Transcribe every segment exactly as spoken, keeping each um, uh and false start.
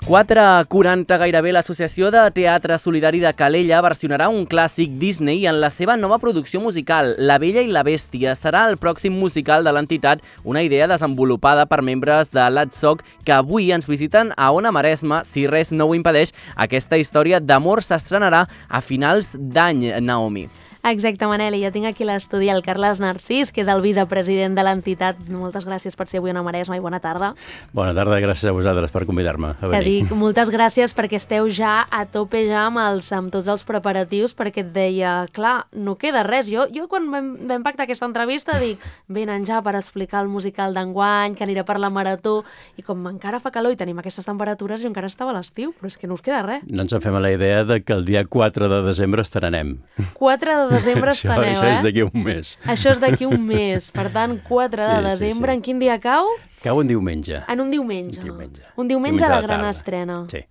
quatre quaranta gairebé, l'Associació de Teatre Solidari de Calella versionarà un clàssic Disney en la seva nova producció musical, La Bella i la Bèstia. Serà el pròxim musical de l'entitat, una idea desenvolupada per membres de l'A D S O C que avui ens visiten a Ona Maresme. Si res no ho impedeix, aquesta història d'amor s'estrenarà a finals d'any, Naomi. Exacte, Manel, i ja tinc aquí a l'estudi el Carles Narcís, que és el vicepresident de l'entitat. Moltes gràcies per ser avui a Ona Maresme i bona tarda. Bona tarda, gràcies a vosaltres per convidar-me a venir. Que dic, moltes gràcies perquè esteu ja a tope ja amb, els, amb tots els preparatius, perquè et deia, clar, no queda res. Jo, jo quan vam, vam pactar aquesta entrevista dic, venen ja per explicar el musical d'enguany, que anirà per la marató, i com encara fa calor i tenim aquestes temperatures, jo encara estava a l'estiu, però és que no us queda res. No ens en fem a la idea de que el dia quatre de desembre estrenem. quatre de desembre esteneu, això, eh? Això és d'aquí un mes. Això és d'aquí un mes. Per tant, quatre de sí, desembre, sí, sí. En quin dia cau? Cau un diumenge. En un diumenge. Un diumenge, un diumenge, diumenge a la a la gran tarda. estrena. Sí.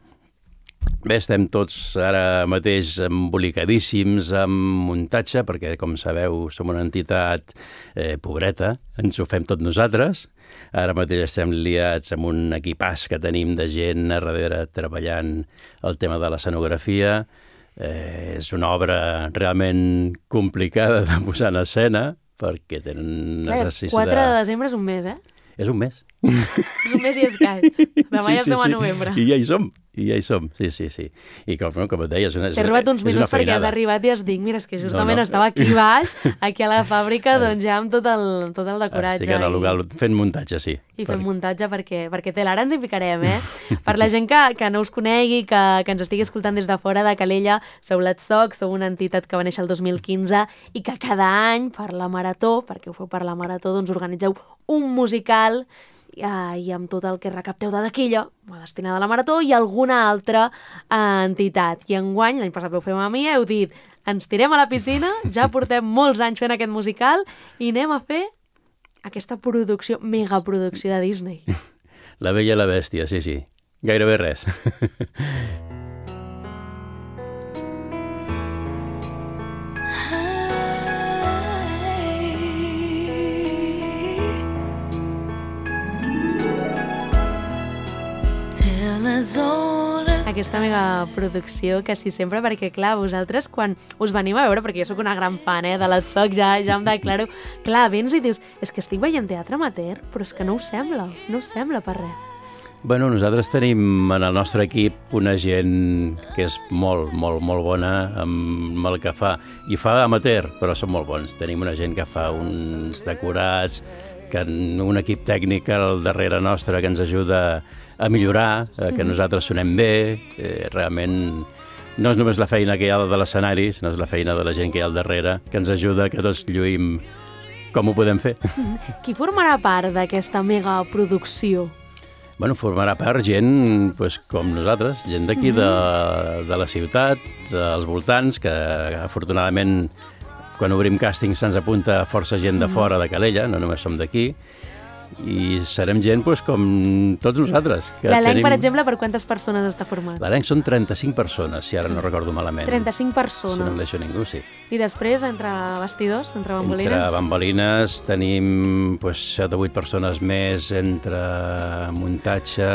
Bé, estem tots ara mateix embolicadíssims amb muntatge, perquè, com sabeu, som una entitat eh, pobreta, ens ho fem tot nosaltres. Ara mateix estem liats amb un equipàs que tenim de gent a darrere treballant el tema de l'escenografia. Eh, és una obra realment complicada de posar en escena, perquè tenen necessitat... quatre de desembre és un mes, eh? És un mes. És un mes i escaig. Demà sí, ja estem sí, a sí. novembre. I ja hi som, i ja hi som, sí, sí, sí. I com, com et deia, és una, T'he robat uns minuts perquè has arribat i has dit, mira, és que justament no, no. estava aquí baix, aquí a la fàbrica, doncs ja amb tot el, tot el decoratge. Estic en el local fent muntatge, sí. I fent muntatge perquè, perquè té l'ara ens hi ficarem, eh? Per la gent que, que no us conegui, que, que ens estigui escoltant des de fora de Calella, sou l'A D S O C, sou una entitat que va néixer el dos mil quinze i que cada any, per la Marató, perquè ho feu per la Marató, doncs organitzeu un musical i amb tot el que recapteu de taquilla va destinada a la Marató i alguna altra entitat. I enguany, l'any passat vau fer amb mi, heu dit, ens tirem a la piscina, ja portem molts anys fent aquest musical i anem a fer aquesta producció, megaproducció de Disney. La Bella i la Bèstia, sí, sí. Gairebé res. Aquesta megaproducció, que sí, sempre, perquè, clar, vosaltres, quan us venim a veure, perquè jo sóc una gran fan eh, de l'A D S O C, ja, ja em declaro, clar, vens i dius, és que estic veient teatre amateur, però és que no us sembla, no us sembla per res. Bueno, nosaltres tenim en el nostre equip una gent que és molt, molt, molt bona amb el que fa. I fa amateur, però són molt bons. Tenim una gent que fa uns decorats, que un equip tècnic al darrere nostre que ens ajuda a millorar, a que nosaltres sonem bé. Eh, realment no és només la feina que hi ha de l'escenari, sinó és la feina de la gent que hi ha al darrere, que ens ajuda que tots lluïm com ho podem fer. Qui formarà part d'aquesta megaproducció? Bueno, formarà part gent pues, com nosaltres, gent d'aquí de, de la ciutat, dels voltants, que afortunadament quan obrim càsting se'ns apunta força gent de fora de Calella, no només som d'aquí, i serem gent pues, com tots nosaltres. L'elenc, tenim... per exemple, per quantes persones està format? L'elenc són trenta-cinc persones, si ara no recordo malament. trenta-cinc persones. Si no em deixo ningú, sí. I després, entre bastidors, entre bambolines? Entre bambolines tenim pues, set o vuit persones més, entre muntatge,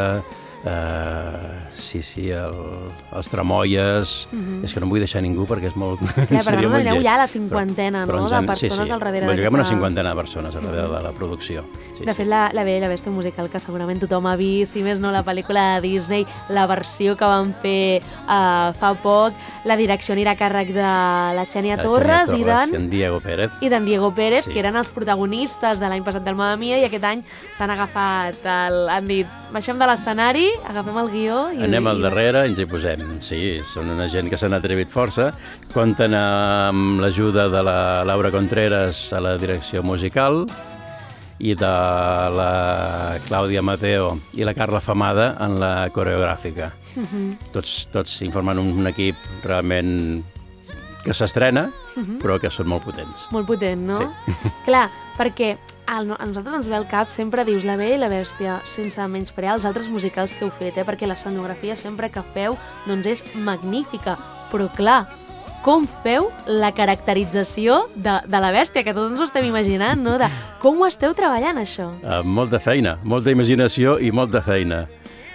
Uh, sí, sí, el, els tramoies... Uh-huh. És que no em vull deixar ningú perquè és molt... Clar, però no aneu ja a la cinquantena, però, no?, de persones sí, sí. al darrere d'aquesta... Juguem una cinquantena de persones al darrere de la producció. Sí, de fet, sí. la, la Bella i la Bèstia musical que segurament tothom ha vist, si més no la pel·lícula de Disney, la versió que van fer uh, fa poc, la direcció anirà a càrrec de la Xènia Torres, Torres i d'en... I Diego Pérez. I d'en Diego Pérez, sí. que eren els protagonistes de l'any passat del Mamma Mia, i aquest any s'han agafat, el, han dit, baixem de l'escenari, agafem el guió i... Anem al i... darrere i ens hi posem. Sí, són una gent que s'han atrevit força. Compten amb l'ajuda de la Laura Contreras a la direcció musical i de la Clàudia Mateo i la Carla Famada en la coreogràfica. Uh-huh. Tots, tots informant un, un equip realment que s'estrena, uh-huh. però que són molt potents. Molt potent, no? Sí. Clar, perquè a nosaltres ens ve al cap, sempre dius La Bella i la Bèstia, sense menysprear els altres musicals que heu fet, eh? Perquè l'escenografia sempre que feu doncs és magnífica, però clar, com feu la caracterització de, de la bèstia, que tots ens ho estem imaginant, no? De com ho esteu treballant, això? Uh, molta feina, molta imaginació i molta feina.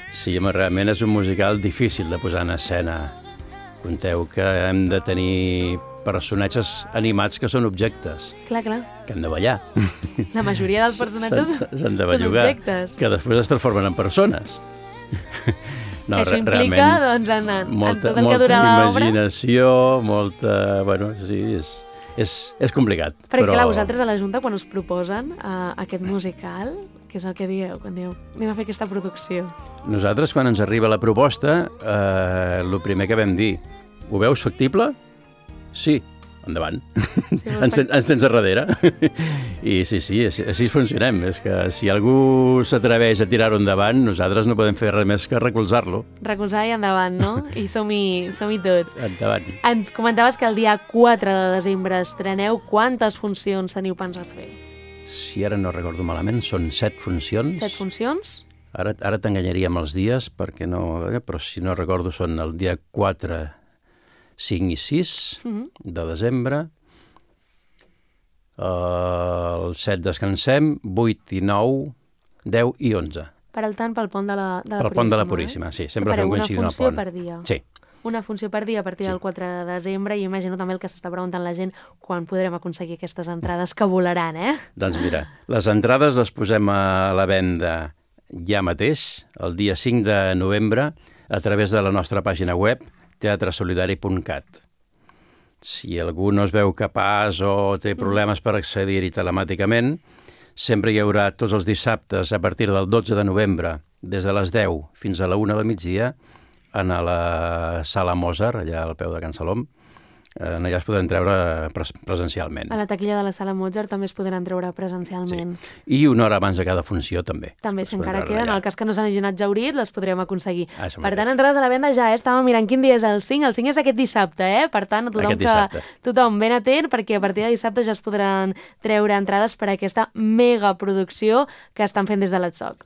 Sí, home, realment és un musical difícil de posar en escena. Conteu que hem de tenir personatges animats que són objectes. Clar, clar. Que han de ballar. La majoria dels personatges s'han de són bellugar, objectes. que després es transformen en persones. No, això implica, doncs, en, en, molta, en tot el que dura l'obra. Molta imaginació, molta... Bueno, sí, és, és, és complicat. Perquè, però... clar, vosaltres a la Junta, quan us proposen uh, aquest musical, què és el que dieu quan dieu anem a fer aquesta producció? Nosaltres, quan ens arriba la proposta, eh, el primer que vam dir, ho veus factible? Sí, endavant. Sí, ens, ten, ens tens a darrere. I sí, sí, així, així funcionem. És que si algú s'atreveix a tirar-ho endavant, nosaltres no podem fer res més que recolzar-lo. Recolzar i endavant, no? I som-hi som-hi tots. Endavant. Ens comentaves que el dia quatre de desembre estreneu. Quantes funcions teniu pensat fer? Si ara no recordo malament, són set funcions. Set funcions? Ara, ara t'enganyaria amb els dies, perquè no... Però si no recordo, són el dia quatre, cinc i sis uh-huh. de desembre. Uh, el set descansem, vuit i nou, deu i onze. Per al tant, pel pont de la, de la pel Puríssima. pont de la Puríssima, eh? Sí. Sempre fem coincidir una el funció pont. per dia. Sí. Una funció per dia a partir sí. del quatre de desembre, i imagino també el que s'està preguntant la gent, quan podrem aconseguir aquestes entrades que volaran, eh? Doncs mira, les entrades les posem a la venda ja mateix, el dia cinc de novembre, a través de la nostra pàgina web, teatre solidari punt cat. Si algú no es veu capaç o té problemes per accedir-hi telemàticament, sempre hi haurà tots els dissabtes a partir del dotze de novembre, des de les deu fins a la una del migdia, a la sala Mozart, allà al peu de Can Salom. Allà es podran treure pres presencialment. A la taquilla de la sala Mozart també es podran treure presencialment. Sí. I una hora abans de cada funció, també. També, si encara queda, en el cas que no s'hagi anat jaurit, les podrem aconseguir. Ah, per tant, entrades a la venda ja, eh? Estàvem mirant quin dia és el cinc. El cinc és aquest dissabte, eh? Per tant, tothom, que, tothom ben atent, perquè a partir de dissabte ja es podran treure entrades per a aquesta megaproducció que estan fent des de l'Atsoc.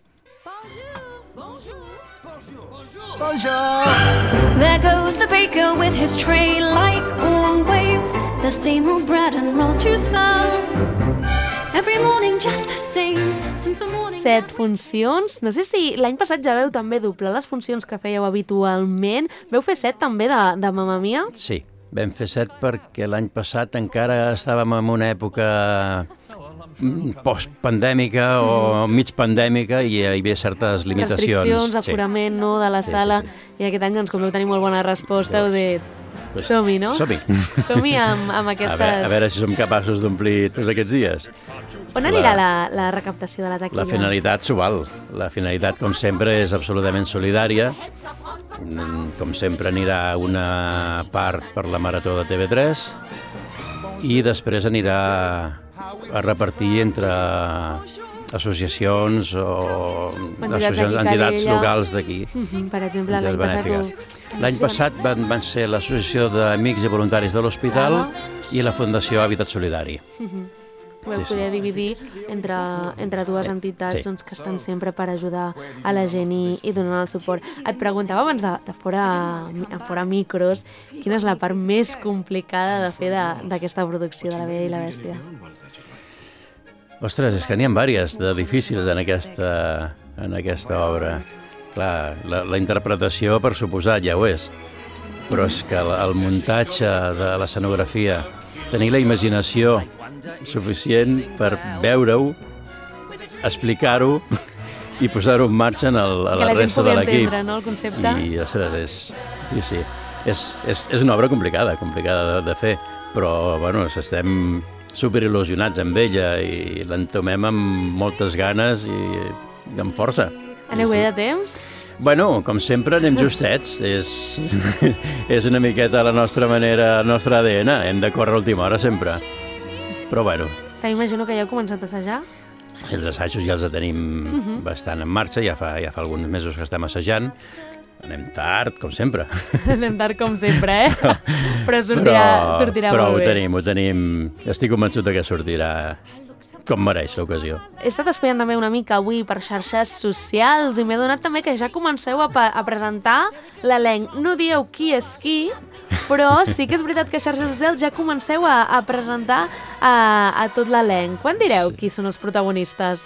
Bonjour. There goes the baker with his tray like always. The same old bread and rolls to sell. Every morning just the same. Since the morning... Set funcions. No sé si l'any passat ja veu també doblar les funcions que fèieu habitualment. Veu fer set també de, de Mamma Mia? Sí, vam fer set perquè l'any passat encara estàvem en una època post-pandèmica o mig pandèmica i hi havia certes limitacions. Restriccions, aforament, sí. no, de la sala. Sí, sí, sí. I aquest any, doncs, com veu tenir molt bona resposta, heu dit... Pues, som-hi, no? Som-hi. Som-hi amb, amb aquestes... A veure, a veure si som capaços d'omplir tots aquests dies. On anirà la, la recaptació de la taquilla? La finalitat s'ho val. La finalitat, com sempre, és absolutament solidària. Com sempre, anirà una part per la Marató de T V tres i després anirà a repartir entre associacions o associacions, entitats locals d'aquí. Mm-hmm. Per exemple, l'any passat... L'any passat van, van ser l'Associació d'Amics i Voluntaris de l'Hospital ah, i la Fundació Hàbitat Solidari. Mm-hmm. Ho vam sí, poder sí. dividir entre, entre dues entitats sí. doncs, que estan sempre per ajudar a la gent i, i donar el suport. Et preguntava abans de, de fora, a fora micros, quina és la part més complicada de fer d'aquesta producció de La Bella i la Bèstia? Ostres, és que n'hi ha diverses de difícils en aquesta, en aquesta obra. Clar, la, la interpretació, per suposat, ja ho és, però és que el, el muntatge de l'escenografia, tenir la imaginació suficient per veure-ho, explicar-ho i posar-ho en marxa en el, a la, la resta de l'equip. Que la gent pugui entendre, no, el concepte. I, ostres, és, sí, sí, és, és, és una obra complicada, complicada de, de fer, però, bueno, estem superil·lusionats amb ella i l'entomem amb moltes ganes i amb força. Aneu bé sí. de temps? Bueno, com sempre anem justets, és, és una miqueta la nostra manera, el nostre A D N, hem de córrer a última hora sempre, però bueno. T'imagino que ja heu començat a assajar? Els assajos ja els tenim uh-huh. bastant en marxa, ja fa, ja fa alguns mesos que estem assajant, anem tard, com sempre. Anem tard, com sempre, eh? Però, però sortirà, però, sortirà però molt bé. Però ho tenim, ho tenim, estic convençut que sortirà com mereix l'ocasió. He estat espiant també una mica avui per xarxes socials i m'he donat també que ja comenceu a, a presentar l'elenc. No dieu qui és qui, però sí que és veritat que a xarxes socials ja comenceu a, a presentar a, a tot l'elenc. Quan direu qui són els protagonistes?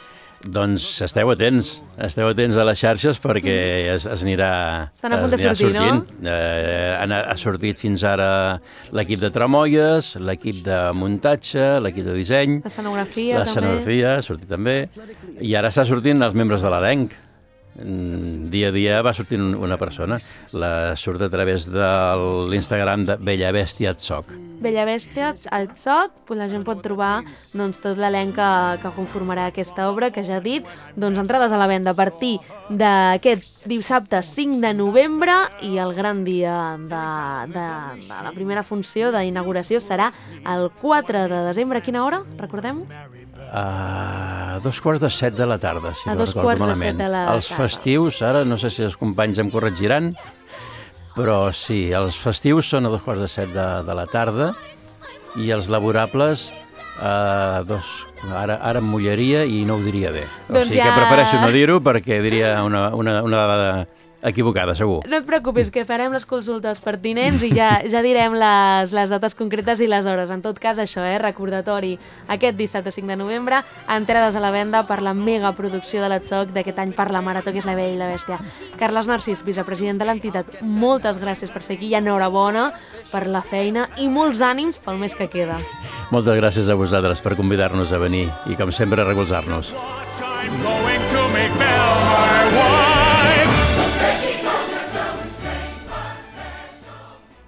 Doncs esteu atents, esteu atents a les xarxes perquè es, es anirà, Estan a punt de es anirà sortir, sortint. no? Eh, ha, ha sortit fins ara l'equip de tramoies, l'equip de muntatge, l'equip de disseny, L'escenografia, també. l'escenografia, ha sortit també, i ara està sortint els membres de l'elenc. Dia a dia va sortint una persona. La surt a través de l'Instagram de Bella Bèstia Tsoc. Bella Bèstia, al Tsoc, la gent pot trobar doncs, tot l'elenc que, que conformarà aquesta obra, que ja he dit, doncs, entrades a la venda a partir d'aquest dissabte cinc de novembre, i el gran dia de, de, de la primera funció d'inauguració serà el quatre de desembre. A quina hora? Recordem-ho? A dos quarts de set de la tarda, si A no dos recordo quarts de malament. set de la Els tarda. festius, ara no sé si els companys em corregiran, però sí, els festius són a dos quarts de set de, de la tarda i els laborables a dos... Ara, ara em mullaria i no ho diria bé. O Doncs sigui ja- que prefereixo no dir-ho perquè diria una, una, una dada equivocada, segur. No et preocupis, que farem les consultes pertinents i ja, ja direm les, les dates concretes i les hores. En tot cas, això, eh, recordatori, aquest dissabte cinc de novembre, entrades a la venda per la megaproducció de la Tsoc d'aquest any per la Marató, que és La Bella i la Bèstia. Carles Narcís, vicepresident de l'entitat, moltes gràcies per ser aquí i enhorabona per la feina i molts ànims pel mes que queda. Moltes gràcies a vosaltres per convidar-nos a venir i, com sempre, recolzar-nos. I'm going to make Belle my wife.